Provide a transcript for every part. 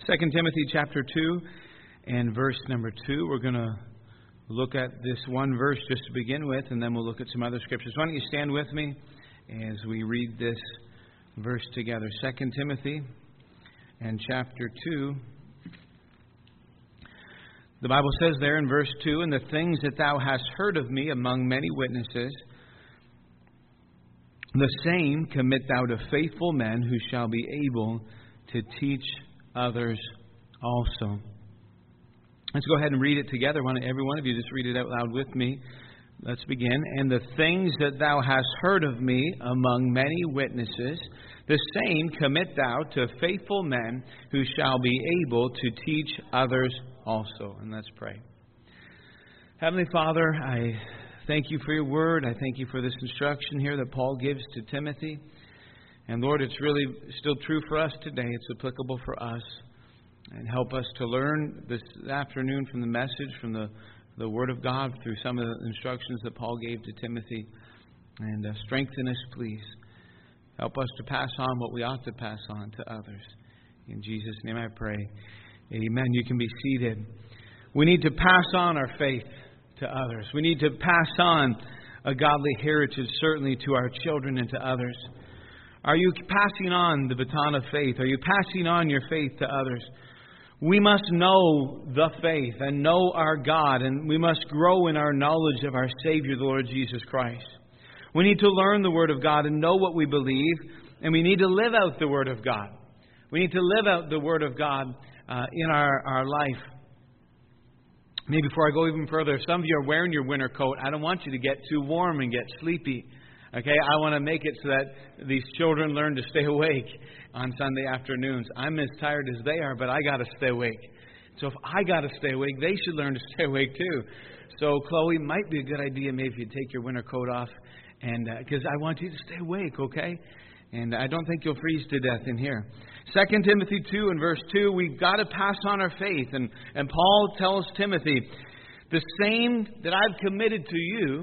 2 Timothy chapter 2 and verse number 2. We're going to look at this one verse just to begin with, and then we'll look at some other scriptures. Why don't you stand with me as we read this verse together. 2 Timothy and chapter 2. The Bible says there in verse 2, "And the things that thou hast heard of me among many witnesses, the same commit thou to faithful men who shall be able to teach others also." Let's go ahead and read it together. Why don't every one of you just read it out loud with me? Let's begin. "And the things that thou hast heard of me among many witnesses, the same commit thou to faithful men who shall be able to teach others also." And let's pray. Heavenly Father, I thank you for your word. I thank you for this instruction here that Paul gives to Timothy. And Lord, it's really still true for us today. It's applicable for us. And help us to learn this afternoon from the message, from the Word of God, through some of the instructions that Paul gave to Timothy. And strengthen us, please. Help us to pass on what we ought to pass on to others. In Jesus' name I pray. Amen. You can be seated. We need to pass on our faith to others. We need to pass on a godly heritage, certainly to our children and to others. Are you passing on the baton of faith? Are you passing on your faith to others? We must know the faith and know our God, and we must grow in our knowledge of our Savior, the Lord Jesus Christ. We need to learn the Word of God and know what we believe, and we need to live out the Word of God. We need to live out the Word of God in our life. Maybe before I go even further, some of you are wearing your winter coat. I don't want you to get too warm and get sleepy. Okay, I want to make it so that these children learn to stay awake on Sunday afternoons. I'm as tired as they are, but I got to stay awake. So if I got to stay awake, they should learn to stay awake too. So Chloe, might be a good idea maybe if you take your winter coat off, and because I want you to stay awake, okay? And I don't think you'll freeze to death in here. 2 Timothy 2 and verse 2, we've got to pass on our faith. And Paul tells Timothy, "The same that I've committed to you,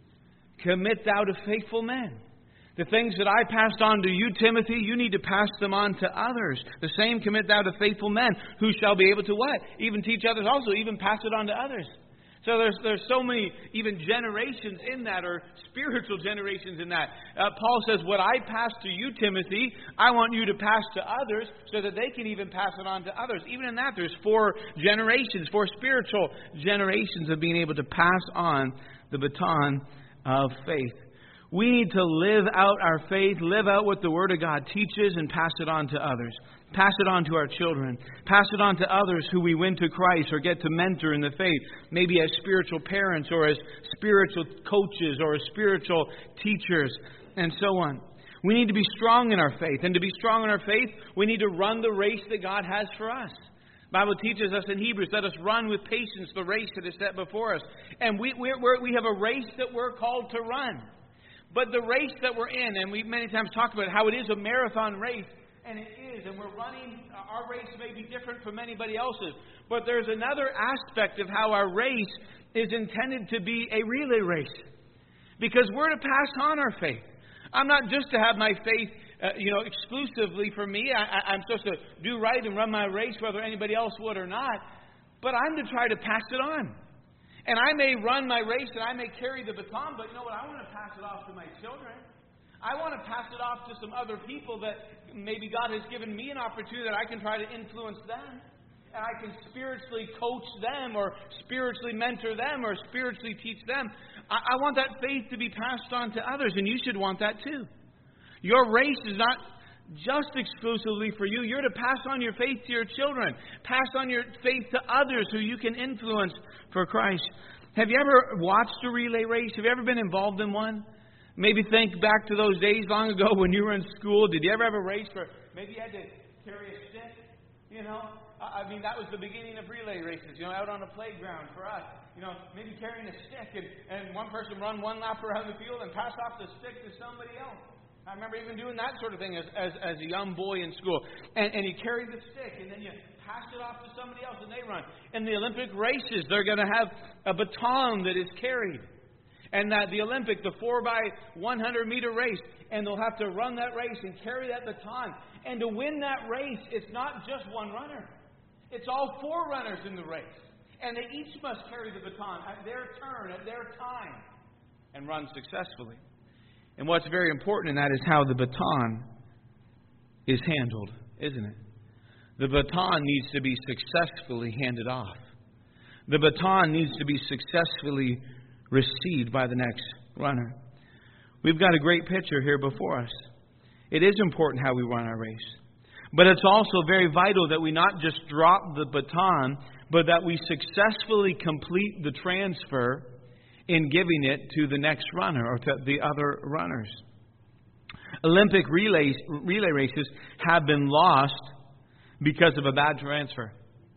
commit thou to faithful men." The things that I passed on to you, Timothy, you need to pass them on to others. "The same commit thou to faithful men, who shall be able to" what? Even teach others also, even pass it on to others. So there's so many even generations in that, or spiritual generations in that. Paul says, what I pass to you, Timothy, I want you to pass to others so that they can even pass it on to others. Even in that, there's 4 generations, 4 spiritual generations of being able to pass on the baton of faith. We need to live out our faith, live out what the Word of God teaches, and pass it on to others. Pass it on to our children. Pass it on to others who we win to Christ or get to mentor in the faith, maybe as spiritual parents or as spiritual coaches or as spiritual teachers, and so on. We need to be strong in our faith. And to be strong in our faith, we need to run the race that God has for us. The Bible teaches us in Hebrews, let us run with patience the race that is set before us. And we have a race that we're called to run. But the race that we're in, and we many times talk about how it is a marathon race, and it is, and we're running, our race may be different from anybody else's. But there's another aspect of how our race is intended to be a relay race. Because we're to pass on our faith. I'm not just to have my faith exclusively for me. I'm supposed to do right and run my race whether anybody else would or not. But I'm to try to pass it on. And I may run my race and I may carry the baton, but you know what? I want to pass it off to my children. I want to pass it off to some other people that maybe God has given me an opportunity that I can try to influence them. And I can spiritually coach them or spiritually mentor them or spiritually teach them. I want that faith to be passed on to others, and you should want that too. Your race is not just exclusively for you. You're to pass on your faith to your children. Pass on your faith to others who you can influence for Christ. Have you ever watched a relay race? Have you ever been involved in one? Maybe think back to those days long ago when you were in school. Did you ever have a race where maybe you had to carry a stick? That was the beginning of relay races, out on a playground for us. Maybe carrying a stick and one person run one lap around the field and pass off the stick to somebody else. I remember even doing that sort of thing as a young boy in school. And you carry the stick, and then you pass it off to somebody else, and they run. In the Olympic races, they're going to have a baton that is carried. And that the Olympic, the 4x100 meter race, and they'll have to run that race and carry that baton. And to win that race, it's not just one runner. It's all forerunners in the race. And they each must carry the baton at their turn, at their time, and run successfully. And what's very important in that is how the baton is handled, isn't it? The baton needs to be successfully handed off. The baton needs to be successfully received by the next runner. We've got a great picture here before us. It is important how we run our race. But it's also very vital that we not just drop the baton, but that we successfully complete the transfer in giving it to the next runner or to the other runners. Olympic relay races have been lost because of a bad transfer.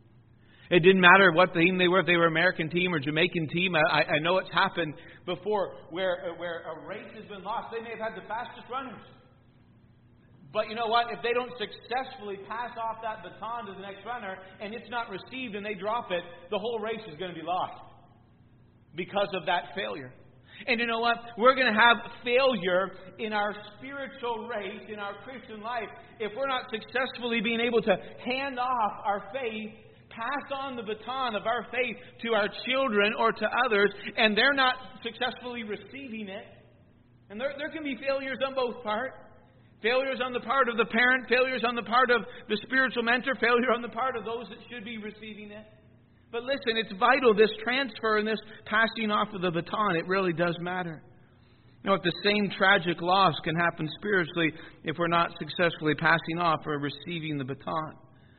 It didn't matter what team they were, if they were American team or Jamaican team. I know it's happened before where a race has been lost. They may have had the fastest runners. But you know what? If they don't successfully pass off that baton to the next runner and it's not received and they drop it, the whole race is going to be lost because of that failure. And you know what? We're going to have failure in our spiritual race, in our Christian life, if we're not successfully being able to hand off our faith, pass on the baton of our faith to our children or to others, and they're not successfully receiving it. And there can be failures on both parts. Failures on the part of the parent, failures on the part of the spiritual mentor, failure on the part of those that should be receiving it. But listen, it's vital, this transfer and this passing off of the baton. It really does matter. You know, if the same tragic loss can happen spiritually if we're not successfully passing off or receiving the baton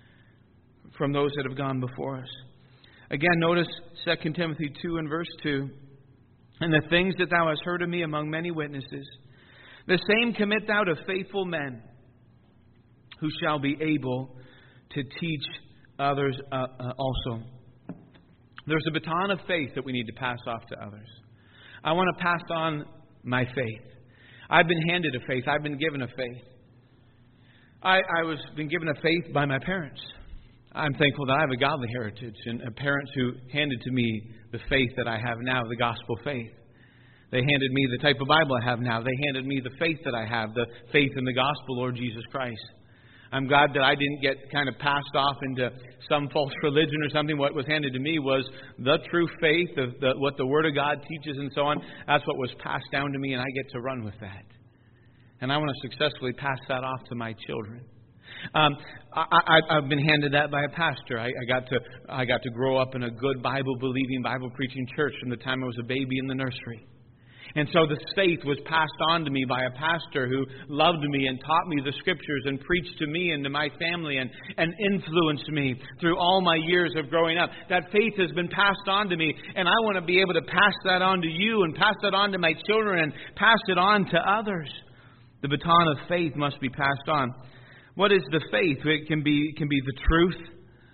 from those that have gone before us. Again, notice 2 Timothy 2 and verse 2. And the things that thou hast heard of me among many witnesses, the same commit thou to faithful men who shall be able to teach others also. There's a baton of faith that we need to pass off to others. I want to pass on my faith. I've been handed a faith. I've been given a faith. I was been given a faith by my parents. I'm thankful that I have a godly heritage and parents who handed to me the faith that I have now, the gospel faith. They handed me the type of Bible I have now. They handed me the faith that I have, the faith in the gospel, Lord Jesus Christ. I'm glad that I didn't get kind of passed off into some false religion or something. What was handed to me was the true faith, of what the Word of God teaches and so on. That's what was passed down to me, and I get to run with that. And I want to successfully pass that off to my children. I've been handed that by a pastor. I got to grow up in a good Bible-believing, Bible-preaching church from the time I was a baby in the nursery. And so this faith was passed on to me by a pastor who loved me and taught me the Scriptures and preached to me and to my family and influenced me through all my years of growing up. That faith has been passed on to me, and I want to be able to pass that on to you and pass that on to my children and pass it on to others. The baton of faith must be passed on. What is the faith? It can be the truth.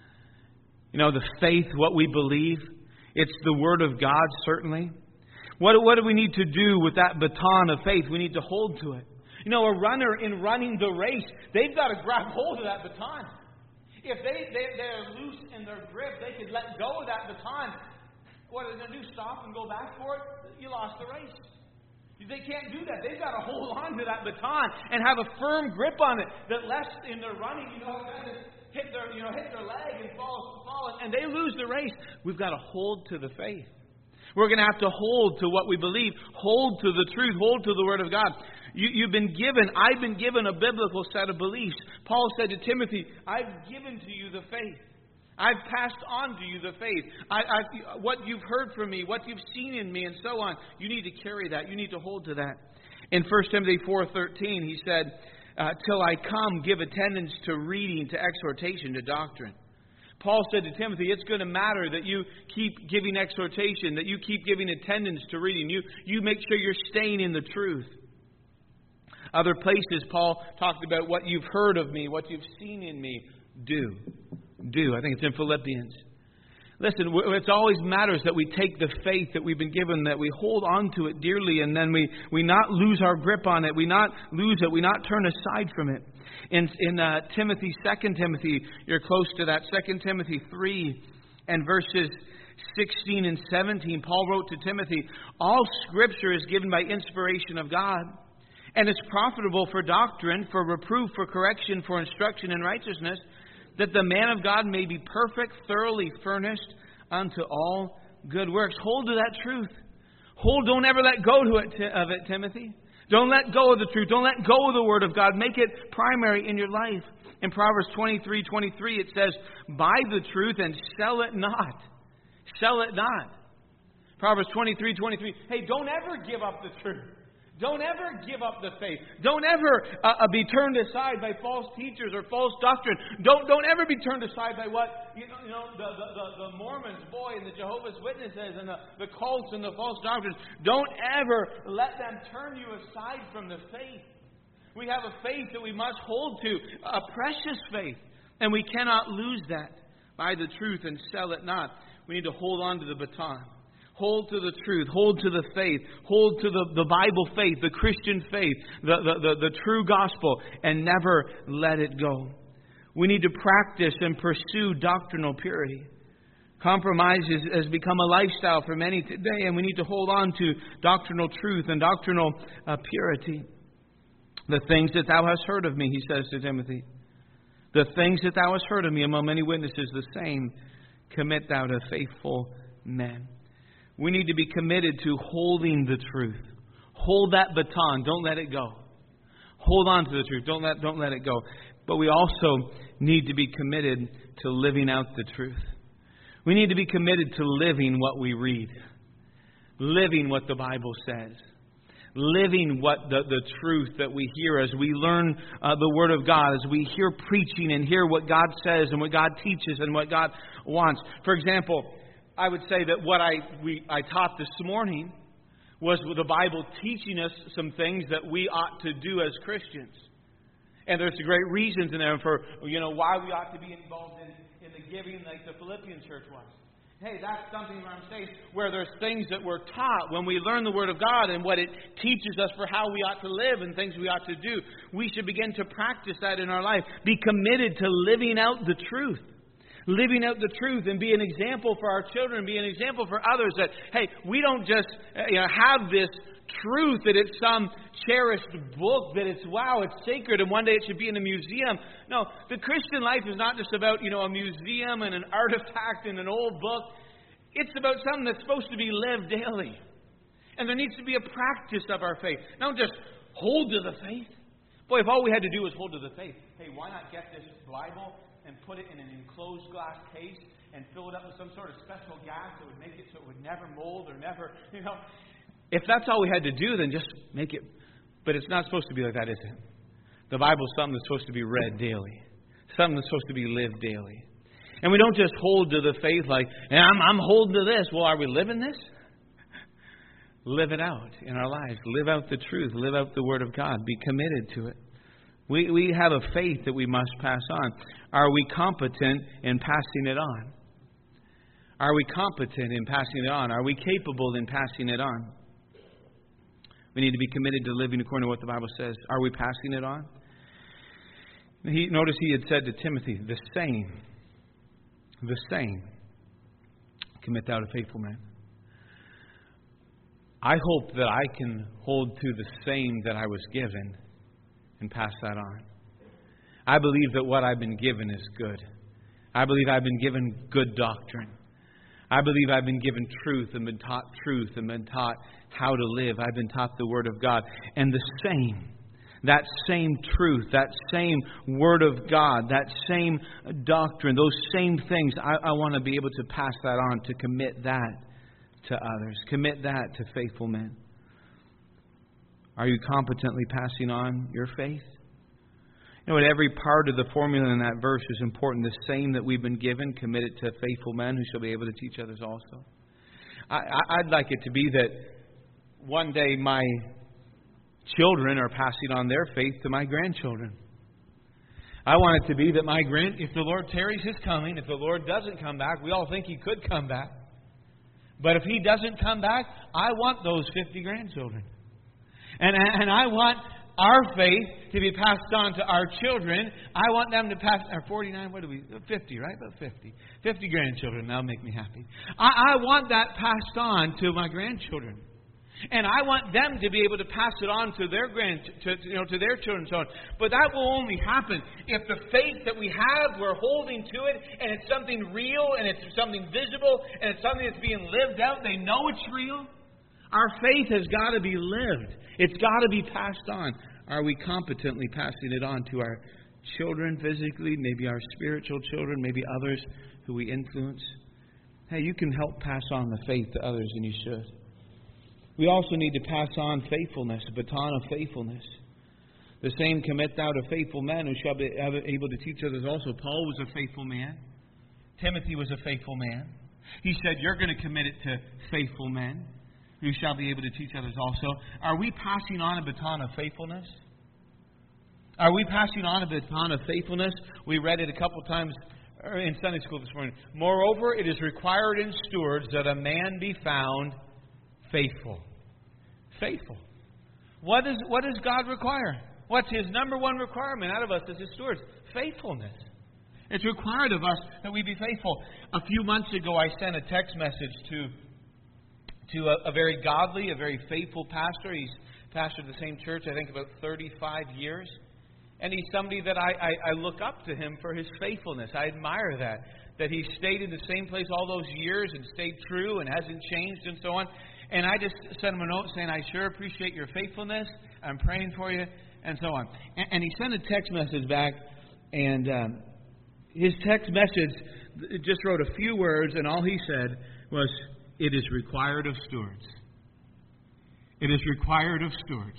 You know, the faith, what we believe. It's the Word of God, certainly. What do we need to do with that baton of faith? We need to hold to it. You know, a runner in running the race, they've got to grab hold of that baton. If they're loose in their grip, they could let go of that baton. What are they going to do? Stop and go back for it? You lost the race. They can't do that. They've got to hold on to that baton and have a firm grip on it. That lest in their running, hit their leg and fall, and they lose the race. We've got to hold to the faith. We're going to have to hold to what we believe, hold to the truth, hold to the Word of God. I've been given a biblical set of beliefs. Paul said to Timothy, I've given to you the faith. I've passed on to you the faith. What you've heard from me, what you've seen in me, and so on. You need to carry that. You need to hold to that. In 1 Timothy 4:13, he said, till I come, give attendance to reading, to exhortation, to doctrine. Paul said to Timothy, it's going to matter that you keep giving exhortation, that you keep giving attendance to reading. You make sure you're staying in the truth. Other places, Paul talked about what you've heard of me, what you've seen in me. Do. I think it's in Philippians. Listen, it always matters that we take the faith that we've been given, that we hold on to it dearly, and then we not lose our grip on it. We not lose it. We not turn aside from it. In Timothy, 2 Timothy, you're close to that, 2 Timothy 3 and verses 16 and 17, Paul wrote to Timothy, all Scripture is given by inspiration of God, and is profitable for doctrine, for reproof, for correction, for instruction in righteousness, that the man of God may be perfect, thoroughly furnished unto all good works. Hold to that truth. Don't ever let go of it, Timothy. Don't let go of the truth. Don't let go of the Word of God. Make it primary in your life. In Proverbs 23:23, it says, buy the truth and sell it not. Sell it not. Proverbs 23:23. Hey, don't ever give up the truth. Don't ever give up the faith. Don't ever be turned aside by false teachers or false doctrine. Don't ever be turned aside by what the Mormons, and the Jehovah's Witnesses and the cults and the false doctrines. Don't ever let them turn you aside from the faith. We have a faith that we must hold to, a precious faith, and we cannot lose that. Buy the truth and sell it not. We need to hold on to the baton. Hold to the truth. Hold to the faith. Hold to the Bible faith, the Christian faith, the true gospel, and never let it go. We need to practice and pursue doctrinal purity. Compromise has become a lifestyle for many today, and we need to hold on to doctrinal truth and doctrinal purity. The things that thou hast heard of me, he says to Timothy, the things that thou hast heard of me among many witnesses, the same commit thou to faithful men. We need to be committed to holding the truth. Hold that baton. Don't let it go. Hold on to the truth. Don't let it go. But we also need to be committed to living out the truth. We need to be committed to living what we read. Living what the Bible says. Living what the truth that we hear as we learn the Word of God, as we hear preaching and hear what God says and what God teaches and what God wants. For example, I would say that what I taught this morning was the Bible teaching us some things that we ought to do as Christians. And there's great reasons in there for why we ought to be involved in the giving like the Philippian church was. Hey, that's something where I'm saying where there's things that we're taught when we learn the Word of God and what it teaches us for how we ought to live and things we ought to do. We should begin to practice that in our life. Be committed to living out the truth. Living out the truth and be an example for our children, be an example for others that, hey, we don't just have this truth that it's some cherished book, that it's sacred and one day it should be in a museum. No, the Christian life is not just about, a museum and an artifact and an old book. It's about something that's supposed to be lived daily. And there needs to be a practice of our faith. Don't just hold to the faith. Boy, if all we had to do was hold to the faith, hey, why not get this Bible and put it in an enclosed glass case and fill it up with some sort of special gas that would make it so it would never mold or never, If that's all we had to do, then just make it. But it's not supposed to be like that, is it? The Bible's something that's supposed to be read daily. Something that's supposed to be lived daily. And we don't just hold to the faith like, I'm holding to this. Well, are we living this? Live it out in our lives. Live out the truth. Live out the Word of God. Be committed to it. We have a faith that we must pass on. Are we competent in passing it on? Are we competent in passing it on? Are we capable in passing it on? We need to be committed to living according to what the Bible says. Are we passing it on? Notice he had said to Timothy, the same, commit thou to faithful men. I hope that I can hold to the same that I was given and pass that on. I believe that what I've been given is good. I believe I've been given good doctrine. I believe I've been given truth and been taught truth and been taught how to live. I've been taught the Word of God. And that same truth, that same Word of God, that same doctrine, those same things, I want to be able to pass that on, to commit that to others. Commit that to faithful men. Are you competently passing on your faith? In every part of the formula in that verse is important. The same that we've been given, committed to faithful men who shall be able to teach others also. I'd like it to be that one day my children are passing on their faith to my grandchildren. I want it to be that if the Lord tarries His coming, if the Lord doesn't come back, we all think He could come back. But if He doesn't come back, I want those 50 grandchildren. And I want our faith to be passed on to our children. I want them to pass, 49, 50, right? About 50. 50 grandchildren, that'll make me happy. I want that passed on to my grandchildren. And I want them to be able to pass it on to their to their children and so on. But that will only happen if the faith that we have, we're holding to it, and it's something real, and it's something visible, and it's something that's being lived out. They know it's real. Our faith has got to be lived. It's got to be passed on. Are we competently passing it on to our children physically, maybe our spiritual children, maybe others who we influence? Hey, you can help pass on the faith to others, and you should. We also need to pass on faithfulness, a baton of faithfulness. The same commit thou to faithful men who shall be able to teach others also. Paul was a faithful man. Timothy was a faithful man. He said, you're going to commit it to faithful men who shall be able to teach others also. Are we passing on a baton of faithfulness? Are we passing on a baton of faithfulness? We read it a couple times in Sunday school this morning. Moreover, it is required in stewards that a man be found faithful. Faithful. What does God require? What's His number one requirement out of us as His stewards? Faithfulness. It's required of us that we be faithful. A few months ago, I sent a text message to a very godly, a very faithful pastor. He's pastored the same church, I think, about 35 years. And he's somebody that I look up to him for his faithfulness. I admire that he stayed in the same place all those years and stayed true and hasn't changed and so on. And I just sent him a note saying, I sure appreciate your faithfulness. I'm praying for you, and so on. And he sent a text message back, and his text message just wrote a few words, and all he said was, it is required of stewards. It is required of stewards.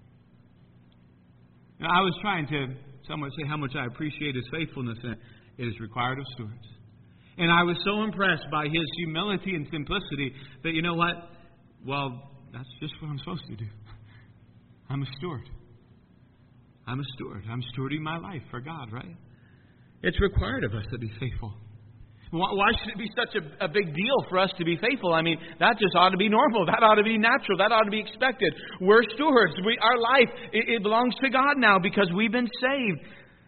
Now, I was trying to somewhat say how much I appreciate his faithfulness, and it is required of stewards. And I was so impressed by his humility and simplicity that, you know what? Well, that's just what I'm supposed to do. I'm a steward. I'm a steward. I'm stewarding my life for God, right? It's required of us to be faithful. Why should it be such a big deal for us to be faithful? I mean, that just ought to be normal. That ought to be natural. That ought to be expected. We're stewards. Our life, it belongs to God now because we've been saved.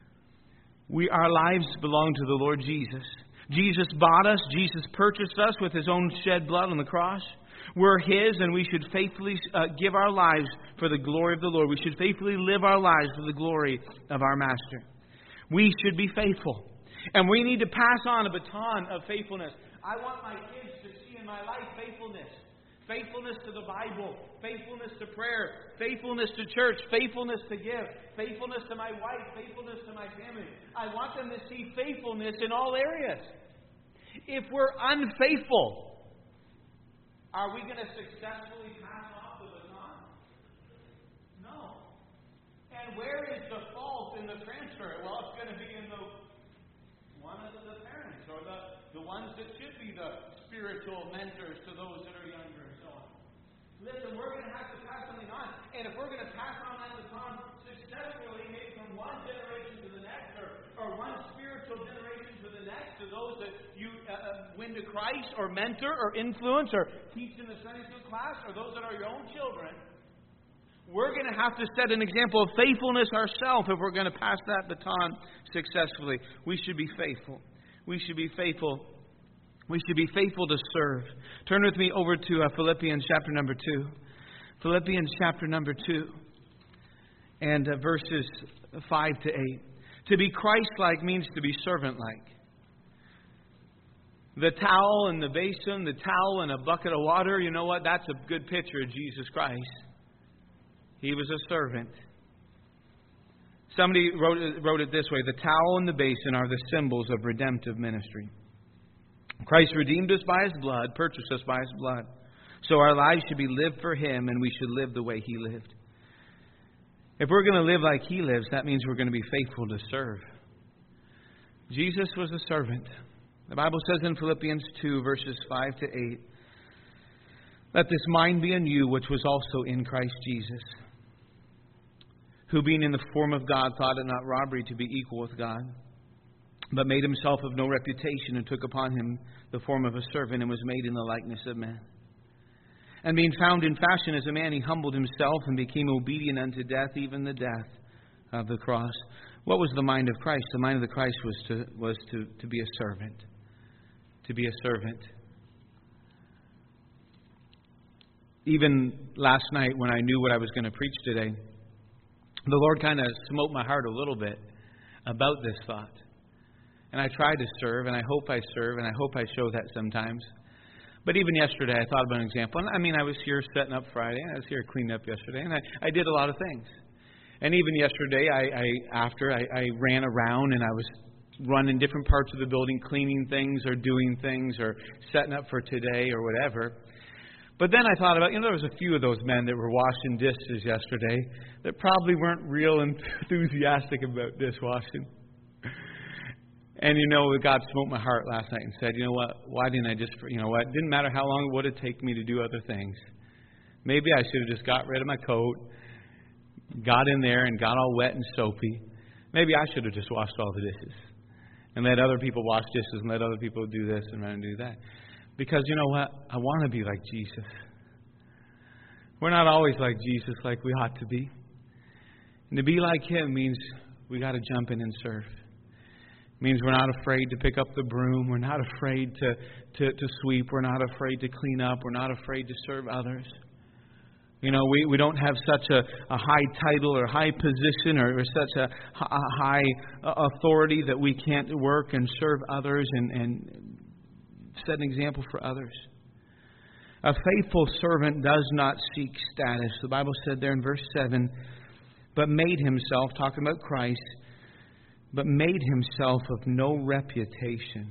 Our lives belong to the Lord Jesus. Jesus bought us. Jesus purchased us with His own shed blood on the cross. We're His, and we should faithfully give our lives for the glory of the Lord. We should faithfully live our lives for the glory of our Master. We should be faithful. And we need to pass on a baton of faithfulness. I want my kids to see in my life faithfulness. Faithfulness to the Bible. Faithfulness to prayer. Faithfulness to church. Faithfulness to give. Faithfulness to my wife. Faithfulness to my family. I want them to see faithfulness in all areas. If we're unfaithful, are we going to successfully pass off the baton? No. And where is the fault in the transfer? Well, it's going to be in one of the parents or the ones that should be the spiritual mentors to those that are younger and so on. Listen, we're going to have to pass something on. And if we're going to pass on that baton successfully, maybe from one generation to the next or one spiritual generation to the next, to those that you win to Christ or mentor or influence or teach in the Sunday school class or those that are your own children, we're going to have to set an example of faithfulness ourselves if we're going to pass that baton successfully. We should be faithful. We should be faithful. We should be faithful to serve. Turn with me over to Philippians chapter number 2. Philippians chapter number 2 and verses 5 to 8. To be Christ-like means to be servant-like. The towel and the basin, the towel and a bucket of water, you know what? That's a good picture of Jesus Christ. He was a servant. Somebody wrote it this way: the towel and the basin are the symbols of redemptive ministry. Christ redeemed us by His blood, purchased us by His blood. So our lives should be lived for Him, and we should live the way He lived. If we're going to live like He lives, that means we're going to be faithful to serve. Jesus was a servant. The Bible says in Philippians 2, verses 5 to 8, let this mind be in you, which was also in Christ Jesus, who being in the form of God thought it not robbery to be equal with God, but made Himself of no reputation, and took upon Him the form of a servant, and was made in the likeness of men. And being found in fashion as a man, He humbled Himself and became obedient unto death, even the death of the cross. What was the mind of Christ? The mind of the Christ was to be a servant. To be a servant. even last night when I knew what I was going to preach today, the Lord kind of smote my heart a little bit about this thought. And I try to serve, and I hope I serve, and I hope I show that sometimes. But even yesterday, I thought about an example. I mean, I was here setting up Friday, and I was here cleaning up yesterday, and I did a lot of things. And even yesterday, I ran around, and I was running different parts of the building, cleaning things or doing things or setting up for today or whatever. But then I thought about, there was a few of those men that were washing dishes yesterday that probably weren't real enthusiastic about dishwashing. And God smote my heart last night and said, you know what, why didn't I just, it didn't matter how long it would have taken me to do other things. Maybe I should have just got rid of my coat, got in there and got all wet and soapy. Maybe I should have just washed all the dishes and let other people wash dishes and let other people do this and run and do that. Because you know what? I want to be like Jesus. We're not always like Jesus like we ought to be. And to be like Him means we got to jump in and serve. It means we're not afraid to pick up the broom. We're not afraid to sweep. We're not afraid to clean up. We're not afraid to serve others. We don't have such a high title or high position or such a high authority that we can't work and serve others and set an example for others. A faithful servant does not seek status. The Bible said there in verse 7, but made himself, talking about Christ, but made himself of no reputation.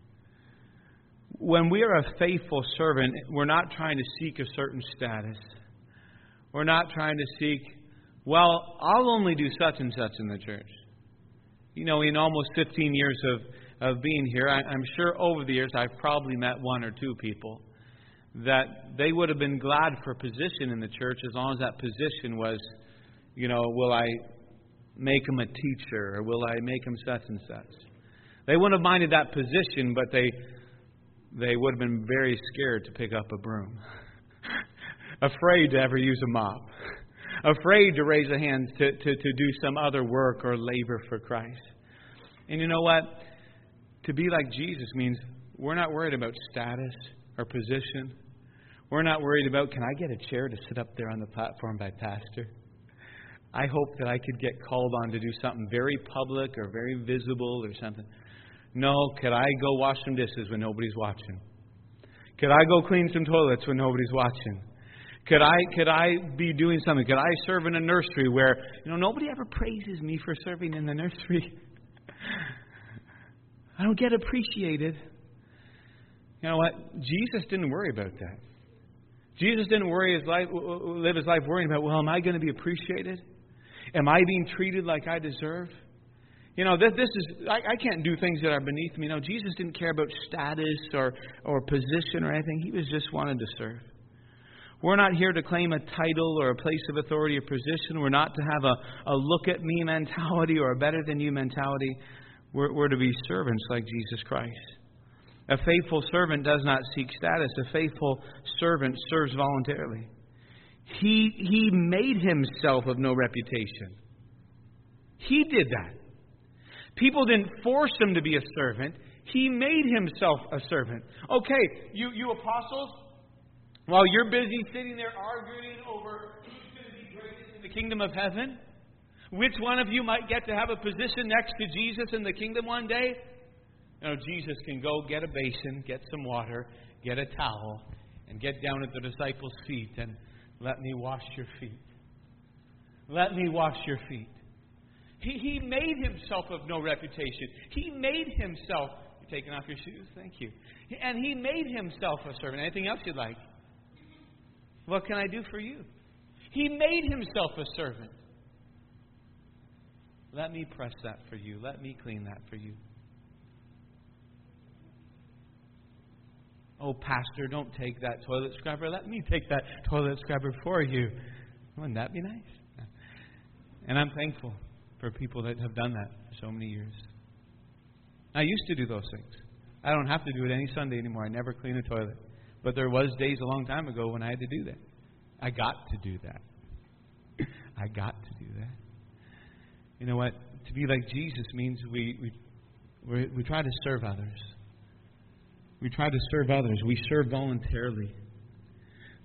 When we are a faithful servant, we're not trying to seek a certain status. We're not trying to seek, well, I'll only do such and such in the church. In almost 15 years of being here, I'm sure over the years I've probably met one or two people that they would have been glad for a position in the church as long as that position was, will I make them a teacher or will I make them such and such. They wouldn't have minded that position, but they would have been very scared to pick up a broom. Afraid to ever use a mop. Afraid to raise a hand to do some other work or labor for Christ. And you know what? To be like Jesus means we're not worried about status or position. We're not worried about, can I get a chair to sit up there on the platform by pastor? I hope that I could get called on to do something very public or very visible or something. No, could I go wash some dishes when nobody's watching? Could I go clean some toilets when nobody's watching? Could I be doing something? Could I serve in a nursery where, nobody ever praises me for serving in the nursery? I don't get appreciated. You know what? Jesus didn't worry about that. Jesus didn't live his life worrying about, well, am I going to be appreciated? Am I being treated like I deserve? I can't do things that are beneath me. No, Jesus didn't care about status or position or anything. He was just wanted to serve. We're not here to claim a title or a place of authority or position. We're not to have a look-at-me mentality or a better-than-you mentality. We're to be servants like Jesus Christ. A faithful servant does not seek status. A faithful servant serves voluntarily. He made himself of no reputation. He did that. People didn't force him to be a servant. He made himself a servant. Okay, you apostles, while you're busy sitting there arguing over who's going to be greatest in the kingdom of heaven, which one of you might get to have a position next to Jesus in the kingdom one day? Jesus can go get a basin, get some water, get a towel, and get down at the disciples' feet and let me wash your feet. Let me wash your feet. He made himself of no reputation. He made himself... You're taking off your shoes? Thank you. And he made himself a servant. Anything else you'd like? What can I do for you? He made himself a servant. Let me press that for you. Let me clean that for you. Oh, pastor, don't take that toilet scrubber. Let me take that toilet scrubber for you. Wouldn't that be nice? And I'm thankful for people that have done that for so many years. I used to do those things. I don't have to do it any Sunday anymore. I never clean a toilet. But there was days a long time ago when I had to do that. I got to do that. I got to do that. You know what? To be like Jesus means we try to serve others. We try to serve others. We serve voluntarily.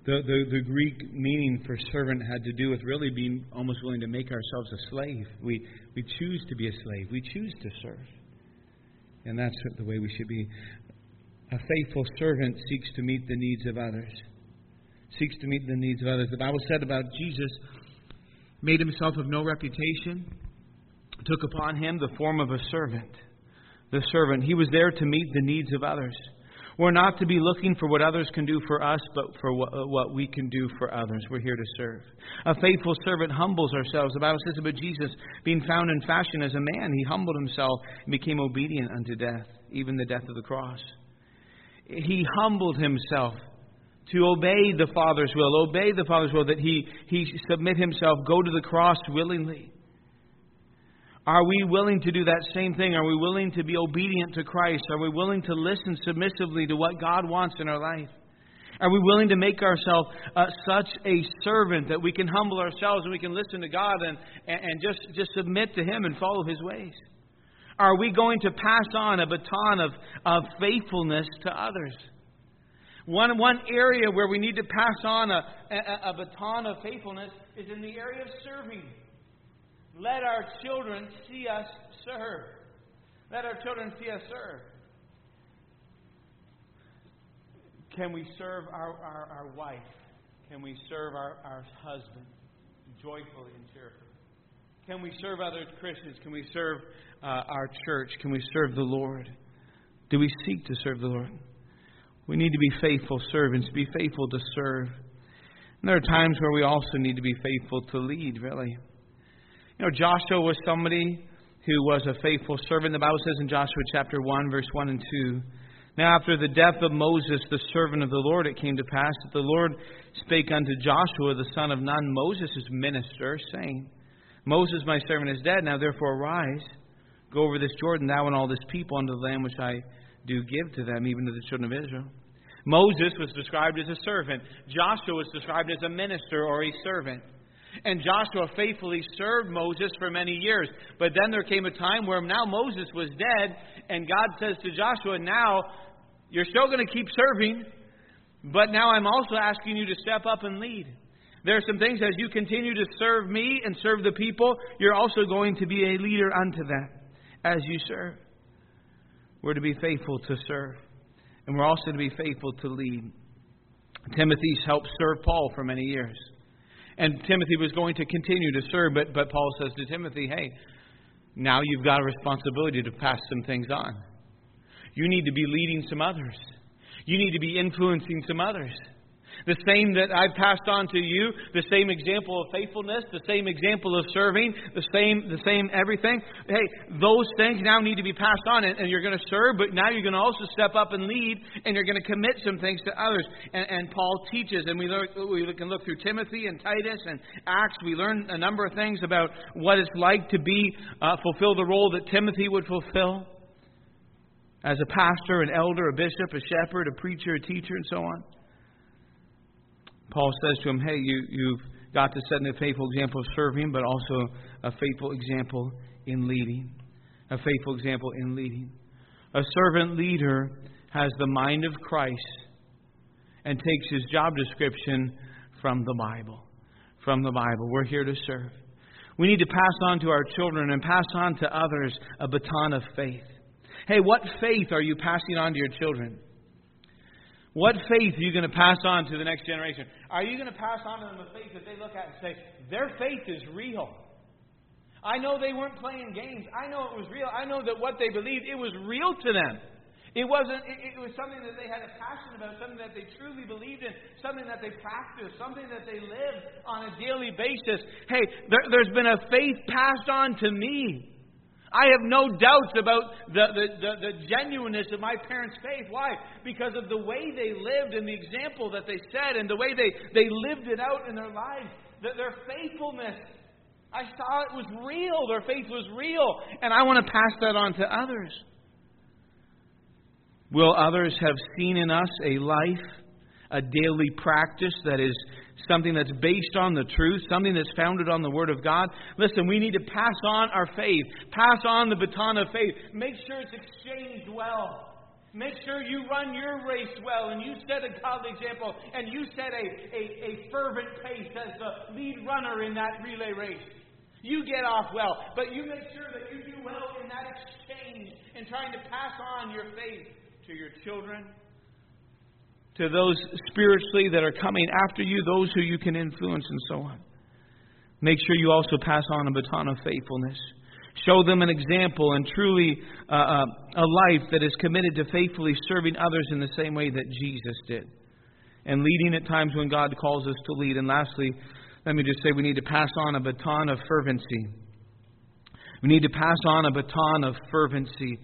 The Greek meaning for servant had to do with really being almost willing to make ourselves a slave. We choose to be a slave. We choose to serve. And that's the way we should be. A faithful servant seeks to meet the needs of others. Seeks to meet the needs of others. The Bible said about Jesus, made himself of no reputation, took upon him the form of a servant. The servant. He was there to meet the needs of others. We're not to be looking for what others can do for us, but for what we can do for others. We're here to serve. A faithful servant humbles ourselves. The Bible says about Jesus, being found in fashion as a man, he humbled himself and became obedient unto death, even the death of the cross. He humbled himself to obey the Father's will, that he submit himself, go to the cross willingly. Are we willing to do that same thing? Are we willing to be obedient to Christ? Are we willing to listen submissively to what God wants in our life? Are we willing to make ourselves such a servant that we can humble ourselves and we can listen to God and just submit to Him and follow His ways? Are we going to pass on a baton of faithfulness to others? One area where we need to pass on a baton of faithfulness is in the area of serving. Let our children see us serve. Let our children see us serve. Can we serve our wife? Can we serve our husband joyfully and cheerfully? Can we serve other Christians? Can we serve our church? Can we serve the Lord? Do we seek to serve the Lord? We need to be faithful servants, be faithful to serve. And there are times where we also need to be faithful to lead, really. You know, Joshua was somebody who was a faithful servant. The Bible says in Joshua chapter 1, verse 1 and 2, Now after the death of Moses, the servant of the Lord, it came to pass that the Lord spake unto Joshua, the son of Nun, Moses' minister, saying, Moses, my servant, is dead. Now therefore arise, go over this Jordan, thou and all this people, unto the land which I do give to them, even to the children of Israel. Moses was described as a servant. Joshua was described as a minister or a servant. And Joshua faithfully served Moses for many years. But then there came a time where now Moses was dead, and God says to Joshua, now you're still going to keep serving, but now I'm also asking you to step up and lead. There are some things as you continue to serve me and serve the people, you're also going to be a leader unto them as you serve. We're to be faithful to serve, and we're also to be faithful to lead. Timothy helped serve Paul for many years. And Timothy was going to continue to serve, but Paul says to Timothy, hey, now you've got a responsibility to pass some things on. You need to be leading some others. You need to be influencing some others. The same that I've passed on to you, the same example of faithfulness, the same example of serving, the same everything. Hey, those things now need to be passed on, and you're going to serve, but now you're going to also step up and lead, and you're going to commit some things to others. And Paul teaches, and we can look through Timothy and Titus and Acts. We learn a number of things about what it's like to be fulfill the role that Timothy would fulfill as a pastor, an elder, a bishop, a shepherd, a preacher, a teacher, and so on. Paul says to him, hey, you've got to set a faithful example of serving, but also a faithful example in leading. A faithful example in leading. A servant leader has the mind of Christ and takes his job description from the Bible. From the Bible. We're here to serve. We need to pass on to our children and pass on to others a baton of faith. Hey, what faith are you passing on to your children? What faith are you going to pass on to the next generation? Are you going to pass on to them a faith that they look at and say, their faith is real? I know they weren't playing games. I know it was real. I know that what they believed, it was real to them. It was something that they had a passion about, something that they truly believed in, something that they practiced, something that they lived on a daily basis. Hey, there's been a faith passed on to me. I have no doubts about the genuineness of my parents' faith. Why? Because of the way they lived and the example that they set and the way they lived it out in their lives. Their faithfulness. I saw it was real. Their faith was real. And I want to pass that on to others. Will others have seen in us a life, a daily practice that is something that's based on the truth, something that's founded on the Word of God? Listen, we need to pass on our faith, pass on the baton of faith. Make sure it's exchanged well. Make sure you run your race well and you set a godly example and you set a fervent pace as the lead runner in that relay race. You get off well, but you make sure that you do well in that exchange in trying to pass on your faith to your children, to those spiritually that are coming after you, those who you can influence, and so on. Make sure you also pass on a baton of faithfulness. Show them an example and truly a life that is committed to faithfully serving others in the same way that Jesus did. And leading at times when God calls us to lead. And lastly, let me just say we need to pass on a baton of fervency. We need to pass on a baton of fervency.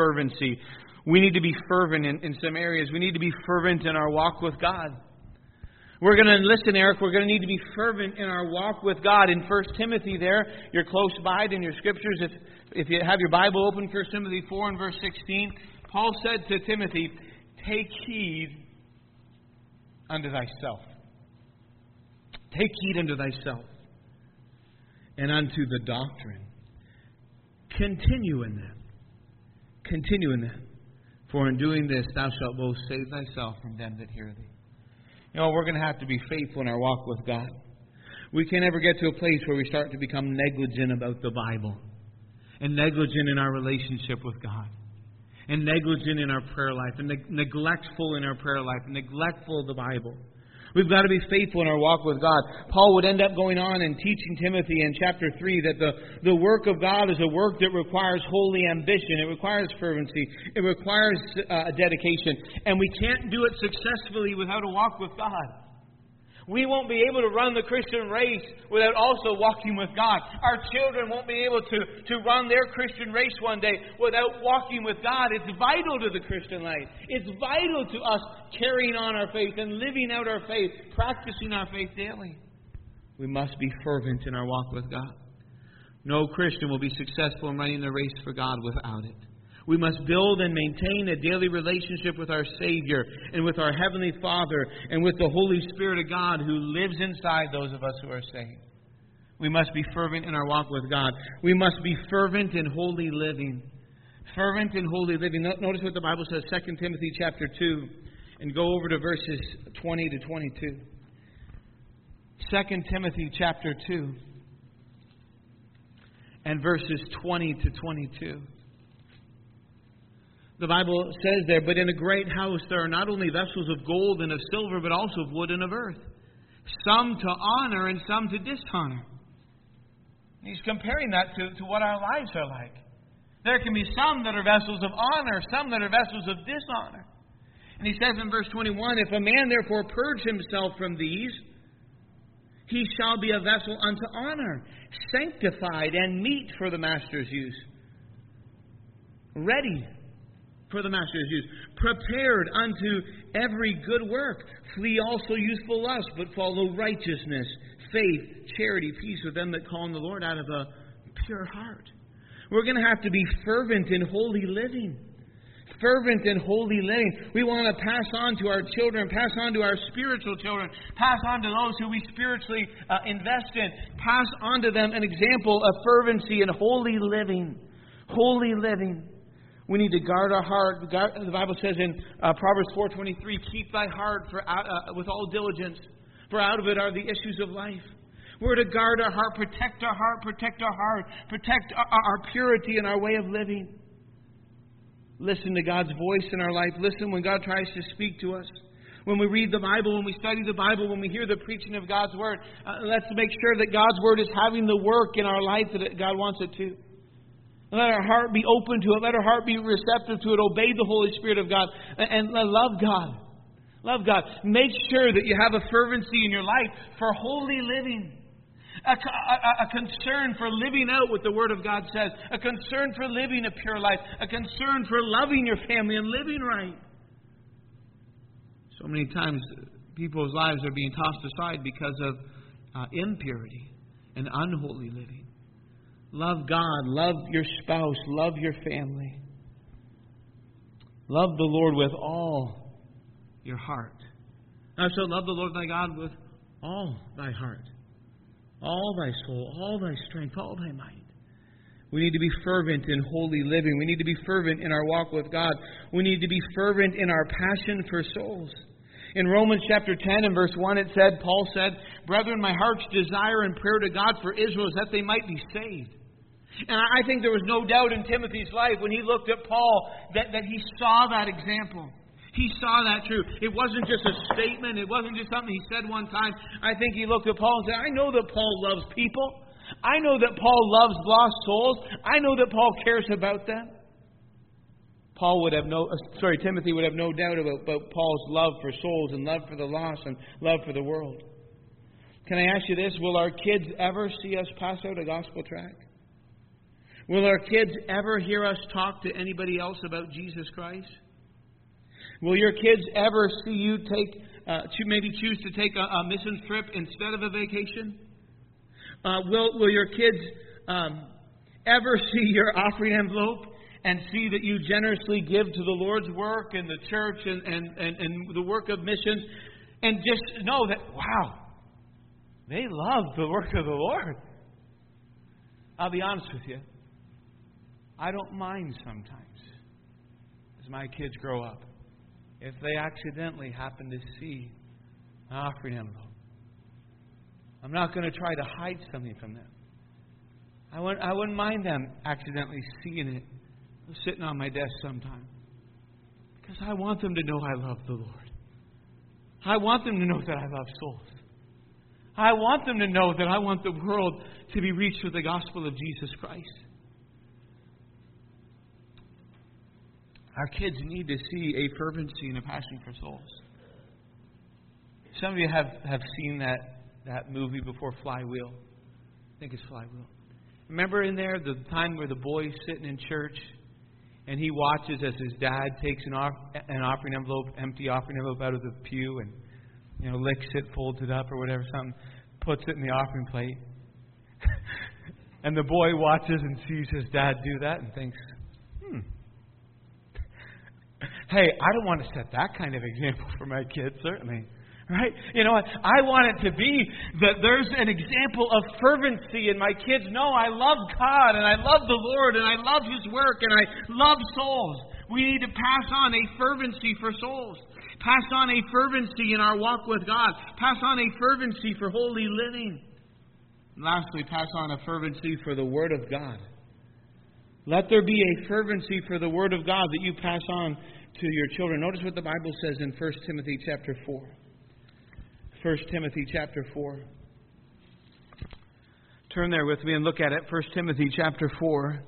We need to be fervent in some areas. We need to be fervent in our walk with God. We're going to, listen, Eric, we're going to need to be fervent in our walk with God. In 1 Timothy there, you're close by it in your scriptures. If you have your Bible open, 1 Timothy 4 and verse 16, Paul said to Timothy, take heed unto thyself. Take heed unto thyself and unto the doctrine. Continue in them. Continue in them. For in doing this thou shalt both save thyself from them that hear thee. You know, we're going to have to be faithful in our walk with God. We can't ever get to a place where we start to become negligent about the Bible, and negligent in our relationship with God, and negligent in our prayer life, and neglectful in our prayer life, and neglectful of the Bible. We've got to be faithful in our walk with God. Paul would end up going on and teaching Timothy in chapter 3 that the work of God is a work that requires holy ambition. It requires fervency. It requires dedication. And we can't do it successfully without a walk with God. We won't be able to run the Christian race without also walking with God. Our children won't be able to run their Christian race one day without walking with God. It's vital to the Christian life. It's vital to us carrying on our faith and living out our faith, practicing our faith daily. We must be fervent in our walk with God. No Christian will be successful in running the race for God without it. We must build and maintain a daily relationship with our Savior and with our Heavenly Father and with the Holy Spirit of God who lives inside those of us who are saved. We must be fervent in our walk with God. We must be fervent in holy living. Fervent in holy living. Notice what the Bible says, 2 Timothy chapter 2, and go over to verses 20 to 22. 2 Timothy chapter 2 and verses 20 to 22. The Bible says there, but in a great house there are not only vessels of gold and of silver, but also of wood and of earth, some to honor and some to dishonor. He's comparing that to what our lives are like. There can be some that are vessels of honor, some that are vessels of dishonor. And he says in verse 21, if a man therefore purge himself from these, he shall be a vessel unto honor, sanctified and meet for the master's use, ready for the master's use, prepared unto every good work. Flee also youthful lust, but follow righteousness, faith, charity, peace with them that call on the Lord out of a pure heart. We're going to have to be fervent in holy living. Fervent in holy living. We want to pass on to our children, pass on to our spiritual children, pass on to those who we spiritually invest in, pass on to them an example of fervency and holy living. Holy living. We need to guard our heart. The Bible says in Proverbs 4:23, keep thy heart with all diligence, for out of it are the issues of life. We're to guard our heart, protect our heart, protect our heart, protect our purity and our way of living. Listen to God's voice in our life. Listen when God tries to speak to us. When we read the Bible, when we study the Bible, when we hear the preaching of God's Word, let's make sure that God's Word is having the work in our life that God wants it to. Let our heart be open to it. Let our heart be receptive to it. Obey the Holy Spirit of God. And love God. Love God. Make sure that you have a fervency in your life for holy living. A concern for living out what the Word of God says. A concern for living a pure life. A concern for loving your family and living right. So many times people's lives are being tossed aside because of impurity and unholy living. Love God. Love your spouse. Love your family. Love the Lord with all your heart. Now, so love the Lord thy God with all thy heart, all thy soul, all thy strength, all thy might. We need to be fervent in holy living. We need to be fervent in our walk with God. We need to be fervent in our passion for souls. In Romans chapter 10 and verse 1 Paul said, "Brethren, my heart's desire and prayer to God for Israel is that they might be saved." And I think there was no doubt in Timothy's life when he looked at Paul that he saw that example. He saw that truth. It wasn't just a statement. It wasn't just something he said one time. I think he looked at Paul and said, I know that Paul loves people. I know that Paul loves lost souls. I know that Paul cares about them. Timothy would have no doubt about Paul's love for souls and love for the lost and love for the world. Can I ask you this? Will our kids ever see us pass out a gospel tract? Will our kids ever hear us talk to anybody else about Jesus Christ? Will your kids ever see you maybe choose to take a mission trip instead of a vacation? Will your kids ever see your offering envelope and see that you generously give to the Lord's work and the church and the work of missions, and just know that, wow, they love the work of the Lord? I'll be honest with you. I don't mind sometimes, as my kids grow up, if they accidentally happen to see an offering envelope. I'm not going to try to hide something from them. I wouldn't mind them accidentally seeing it sitting on my desk sometime. Because I want them to know I love the Lord. I want them to know that I love souls. I want them to know that I want the world to be reached with the gospel of Jesus Christ. Our kids need to see a fervency and a passion for souls. Some of you have seen that movie before, Flywheel. I think it's Flywheel. Remember in there the time where the boy's sitting in church and he watches as his dad takes an offering envelope, empty offering envelope out of the pew and licks it, folds it up or whatever, something, puts it in the offering plate. And the boy watches and sees his dad do that and thinks, hey, I don't want to set that kind of example for my kids, certainly. Right? You know what? I want it to be that there's an example of fervency, and my kids know I love God, and I love the Lord, and I love His work, and I love souls. We need to pass on a fervency for souls. Pass on a fervency in our walk with God. Pass on a fervency for holy living. And lastly, pass on a fervency for the Word of God. Let there be a fervency for the Word of God that you pass on to your children. Notice what the Bible says in 1 Timothy chapter 4. 1 Timothy chapter 4. Turn there with me and look at it. 1 Timothy chapter 4.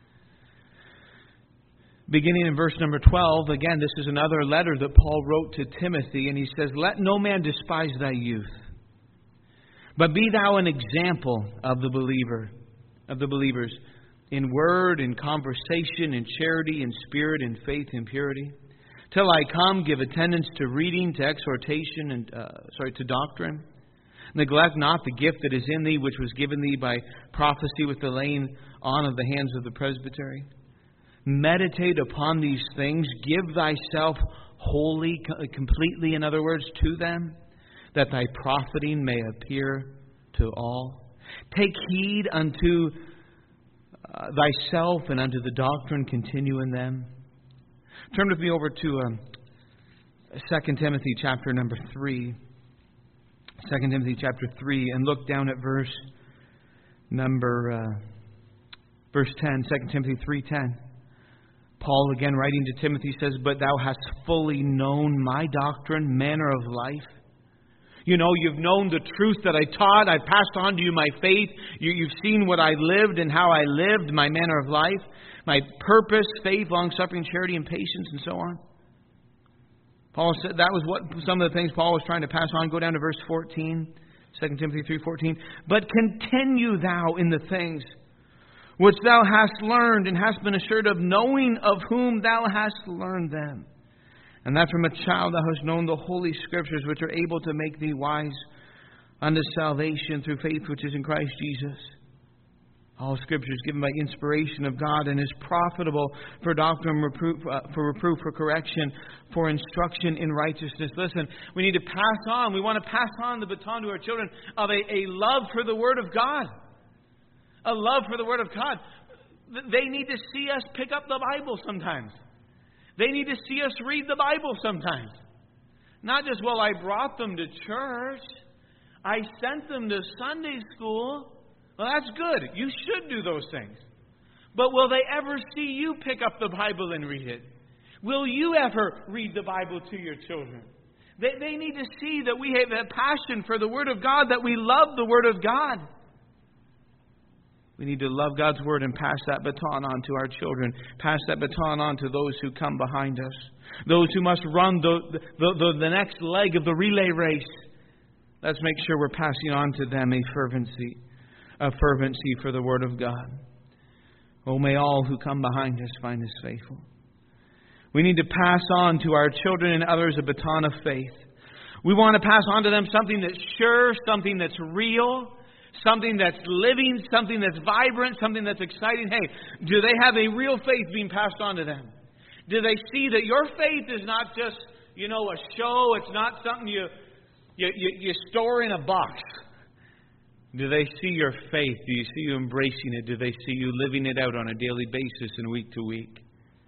Beginning in verse number 12. Again, this is another letter that Paul wrote to Timothy. And he says, Let no man despise thy youth, but be thou an example of the believers, in word, in conversation, in charity, in spirit, in faith, in purity. Till I come, give attendance to reading, to exhortation, and to doctrine. Neglect not the gift that is in thee, which was given thee by prophecy with the laying on of the hands of the presbytery. Meditate upon these things. Give thyself wholly, completely, in other words, to them, that thy profiting may appear to all. Take heed unto thyself and unto the doctrine, continue in them. Turn with me over to 2 Timothy chapter number 3. 2 Timothy chapter 3, and look down at verse 10. 2 Timothy 3:10. Paul, again writing to Timothy, says, But thou hast fully known my doctrine, manner of life. You've known the truth that I taught. I passed on to you my faith. You've seen what I lived and how I lived, my manner of life, my purpose, faith, long-suffering, charity, and patience, and so on. Paul said that was what some of the things Paul was trying to pass on. Go down to verse 14, 2 Timothy 3:14. But continue thou in the things which thou hast learned and hast been assured of, knowing of whom thou hast learned them. And that from a child thou hast known the Holy Scriptures, which are able to make thee wise unto salvation through faith which is in Christ Jesus. All Scripture is given by inspiration of God and is profitable for doctrine, for reproof, for correction, for instruction in righteousness. Listen, we need to pass on. We want to pass on the baton to our children of a love for the Word of God. A love for the Word of God. They need to see us pick up the Bible sometimes. They need to see us read the Bible sometimes. Not just, well, I brought them to church. I sent them to Sunday school. Well, that's good. You should do those things. But will they ever see you pick up the Bible and read it? Will you ever read the Bible to your children? They need to see that we have a passion for the Word of God, that we love the Word of God. We need to love God's Word and pass that baton on to our children. Pass that baton on to those who come behind us. Those who must run the next leg of the relay race. Let's make sure we're passing on to them a fervency for the Word of God. Oh, may all who come behind us find us faithful. We need to pass on to our children and others a baton of faith. We want to pass on to them something that's sure, something that's real, something that's living, something that's vibrant, something that's exciting. Hey, do they have a real faith being passed on to them? Do they see that your faith is not just, a show? It's not something you store in a box. Do they see your faith? Do you see you embracing it? Do they see you living it out on a daily basis and week to week?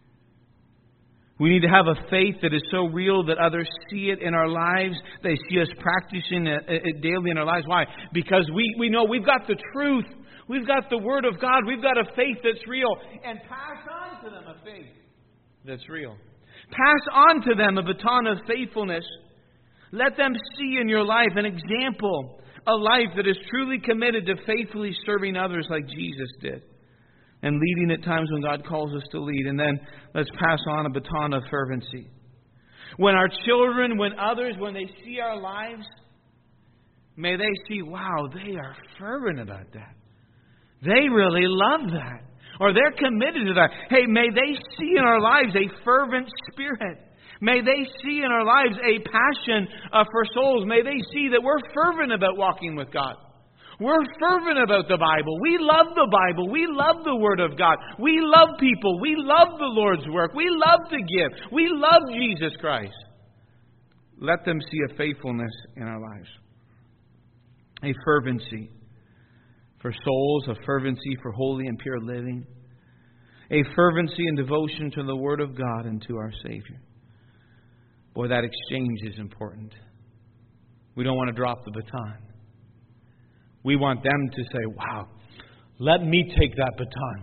We need to have a faith that is so real that others see it in our lives. They see us practicing it daily in our lives. Why? Because we know we've got the truth. We've got the Word of God. We've got a faith that's real. And pass on to them a faith that's real. Pass on to them a baton of faithfulness. Let them see in your life an example, a life that is truly committed to faithfully serving others like Jesus did. And leading at times when God calls us to lead. And then let's pass on a baton of fervency. When our children, when others, when they see our lives, may they see, wow, they are fervent about that. They really love that. Or they're committed to that. Hey, may they see in our lives a fervent spirit. May they see in our lives a passion for souls. May they see that we're fervent about walking with God. We're fervent about the Bible. We love the Bible. We love the Word of God. We love people. We love the Lord's work. We love to give. We love Jesus Christ. Let them see a faithfulness in our lives. A fervency for souls, a fervency for holy and pure living. A fervency and devotion to the Word of God and to our Savior. Boy, that exchange is important. We don't want to drop the baton. We want them to say, wow, let me take that baton.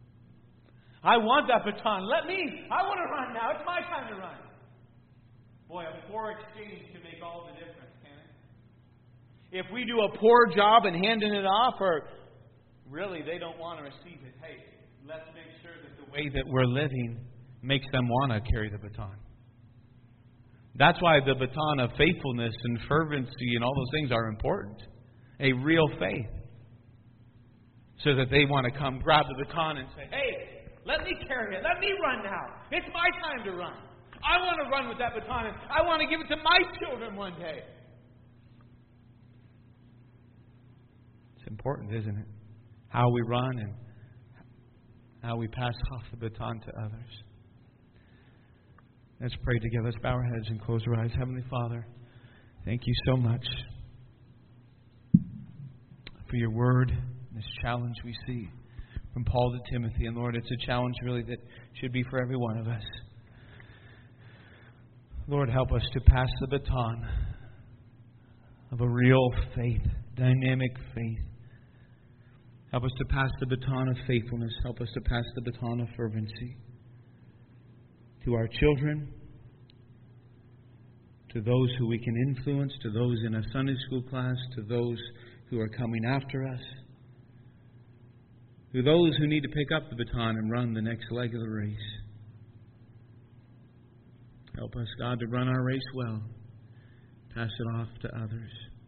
I want that baton. I want to run now. It's my time to run. Boy, a poor exchange can make all the difference, can it? If we do a poor job in handing it off, or really they don't want to receive it, hey, let's make sure that the way that we're living makes them want to carry the baton. That's why the baton of faithfulness and fervency and all those things are important. A real faith. So that they want to come grab the baton and say, hey, let me carry it. Let me run now. It's my time to run. I want to run with that baton and I want to give it to my children one day. It's important, isn't it? How we run and how we pass off the baton to others. Let's pray together. Let's bow our heads and close our eyes. Heavenly Father, thank you so much for your word, this challenge we see from Paul to Timothy. And Lord, it's a challenge really that should be for every one of us. Lord, help us to pass the baton of a real faith, dynamic faith. Help us to pass the baton of faithfulness. Help us to pass the baton of fervency to our children, to those who we can influence, to those in a Sunday school class, to those who are coming after us, to those who need to pick up the baton and run the next leg of the race. Help us, God, to run our race well, pass it off to others.